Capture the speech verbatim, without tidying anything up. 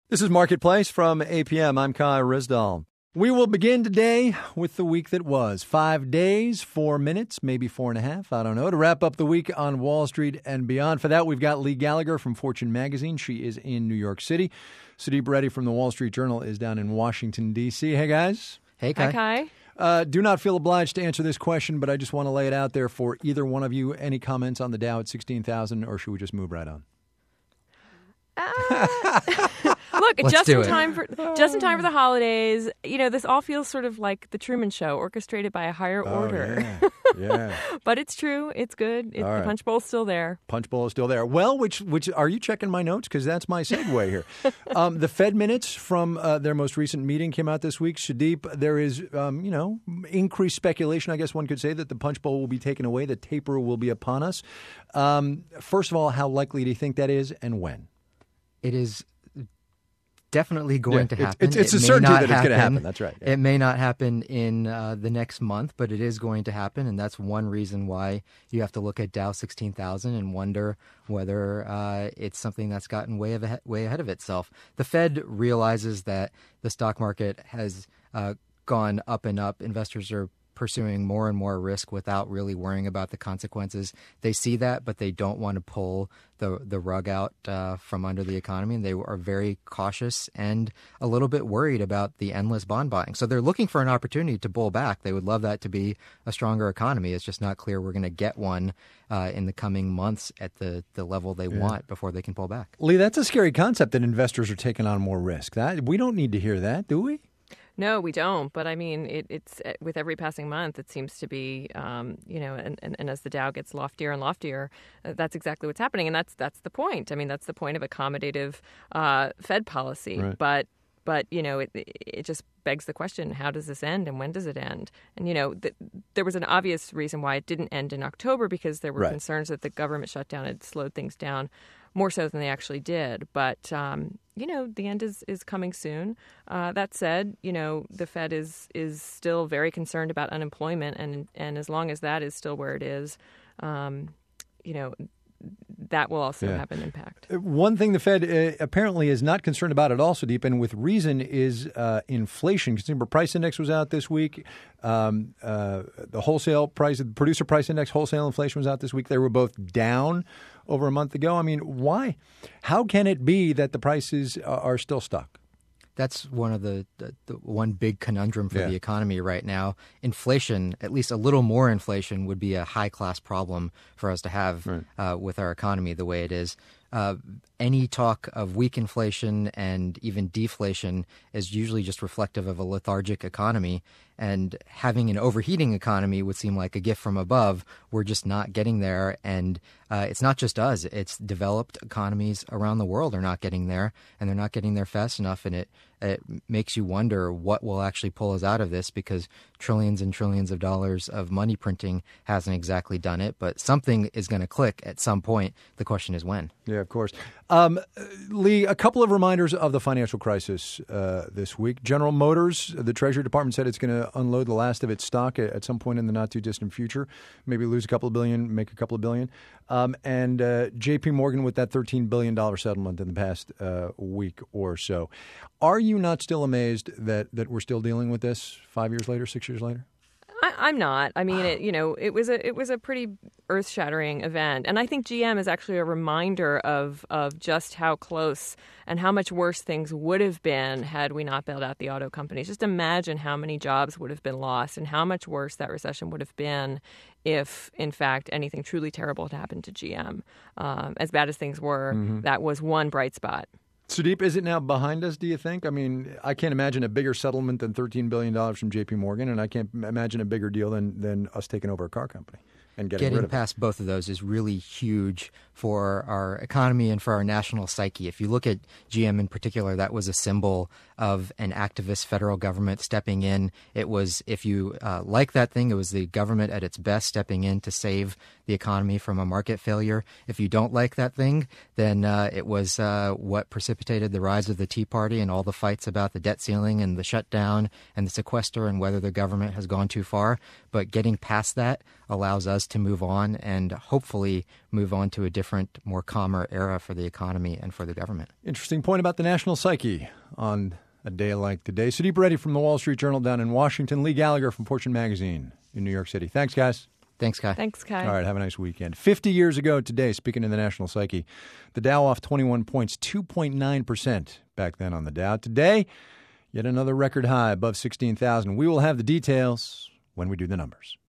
This is Marketplace from A P M. I'm Kai Risdall. We will begin today with the week that was. Five days, four minutes, maybe four and a half, I don't know, to wrap up the week on Wall Street and beyond. For that, we've got Lee Gallagher from Fortune Magazine. She is in New York City. Sudeep Reddy from the Wall Street Journal is down in Washington, D C. Hey, guys. Hey, Kai. Hi, Kai. Uh, do not feel obliged to answer this question, but I just want to lay it out there for either one of you. Any comments on the Dow at sixteen thousand, or should we just move right on? Uh, look, Let's just do in it. time for just in time for the holidays. You know, this all feels sort of like the Truman Show, orchestrated by a higher Oh, order. yeah. yeah. But it's true. It's good. It, All right. The punch bowl's still there. Punch bowl is still there. Well, which which are you checking my notes? Because that's my segue here. um, the Fed minutes from uh, their most recent meeting came out this week. Sudeep, there is, um, you know, increased speculation, I guess one could say, that the punch bowl will be taken away, the taper will be upon us. Um, first of all, how likely do you think that is, and when? It is definitely going Yeah, to happen. It's, it's, it's It a may certainty not that it's going to happen. That's right. Yeah. It may not happen in uh, the next month, but it is going to happen, and that's one reason why you have to look at Dow sixteen thousand and wonder whether uh, it's something that's gotten way, of a, way ahead of itself. The Fed realizes that the stock market has uh, gone up and up. Investors are pursuing more and more risk without really worrying about the consequences. They see that, but they don't want to pull the the rug out uh, from under the economy, and they are very cautious and a little bit worried about the endless bond buying. So they're looking for an opportunity to pull back. They would love that to be a stronger economy. It's just not clear we're going to get one uh, in the coming months at the, the level they Yeah. want before they can pull back. Lee, that's a scary concept that investors are taking on more risk. That we don't need to hear that, do we? No, we don't. But I mean, it, it's with every passing month, it seems to be, um, you know, and, and, and as the Dow gets loftier and loftier, uh, that's exactly what's happening. And that's that's the point. I mean, that's the point of accommodative uh, Fed policy. Right. But but, you know, it, it just begs the question, how does this end and when does it end? And, you know, th- there was an obvious reason why it didn't end in October, because there were Right. concerns that the government shutdown had slowed things down more so than they actually did. But, um, you know, the end is, is coming soon. Uh, that said, you know, the Fed is is still very concerned about unemployment. And, and as long as that is still where it is, um, you know, that will also Yeah. have an impact. One thing the Fed uh, apparently is not concerned about at all, Sudeep, and with reason, is uh, inflation. Consumer price index was out this week. Um, uh, the wholesale price, the producer price index, wholesale inflation was out this week. They were both down over a month ago. I mean, why? How can it be that the prices are are still stuck? That's one of the, the, the one big conundrum for Yeah. the economy right now. Inflation, at least a little more inflation, would be a high-class problem for us to have Right. uh, with our economy the way it is. Uh, any talk of weak inflation and even deflation is usually just reflective of a lethargic economy. And having an overheating economy would seem like a gift from above. We're just not getting there. And uh, it's not just us. It's developed economies around the world are not getting there, and they're not getting there fast enough. And it, it makes you wonder what will actually pull us out of this, because trillions and trillions of dollars of money printing hasn't exactly done it. But something is going to click at some point. The question is when. Yeah, of course. Um, Lee, a couple of reminders of the financial crisis uh, this week. General Motors, the Treasury Department said it's going to unload the last of its stock at, at some point in the not-too-distant future, maybe lose a couple of billion, make a couple of billion. Um, and uh, J P Morgan with that thirteen billion dollars settlement in the past uh, week or so. Are you not still amazed that, that we're still dealing with this five years later, six years later? I, I'm not. I mean, it, you know, it was a it was a pretty earth-shattering event, and I think G M is actually a reminder of of just how close and how much worse things would have been had we not bailed out the auto companies. Just imagine how many jobs would have been lost, and how much worse that recession would have been if, in fact, anything truly terrible had happened to G M. Um, as bad as things were, Mm-hmm. that was one bright spot. Sudeep, is it now behind us, do you think? I mean, I can't imagine a bigger settlement than thirteen billion dollars from J P Morgan, and I can't imagine a bigger deal than, than us taking over a car company and getting, Getting rid of past both of those is really huge for our economy and for our national psyche. If you look at G M in particular, that was a symbol of an activist federal government stepping in. It was, if you uh, like that thing, it was the government at its best stepping in to save the economy from a market failure. If you don't like that thing, then uh, it was uh, what precipitated the rise of the Tea Party and all the fights about the debt ceiling and the shutdown and the sequester and whether the government has gone too far. But getting past that allows us to move on and hopefully move on to a different, more calmer era for the economy and for the government. Interesting point about the national psyche on a day like today. Sudeep Reddy from the Wall Street Journal down in Washington. Lee Gallagher from Fortune Magazine in New York City. Thanks, guys. Thanks, Kai. Thanks, Kai. All right, have a nice weekend. fifty years ago today, speaking of the national psyche, the Dow off twenty-one points, two point nine percent back then on the Dow. Today, yet another record high above sixteen thousand. We will have the details when we do the numbers.